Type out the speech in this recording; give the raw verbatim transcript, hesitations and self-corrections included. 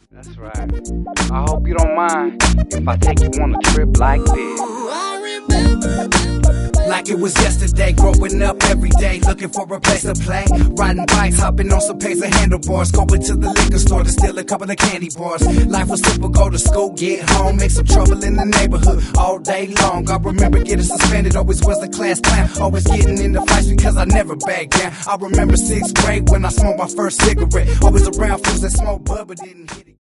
That's right. I hope you don't mind if I take you on a trip like this. Like it was yesterday, growing up every day, looking for a place to play. Riding bikes, hopping on some pace of handlebars, going to the liquor store to steal a couple of candy bars. Life was simple, go to school, get home, make some trouble in the neighborhood all day long. I remember getting suspended, always was the class clown, always getting into fights because I never backed down. I remember sixth grade when I smoked my first cigarette, always around fools that smoked bud but didn't hit it.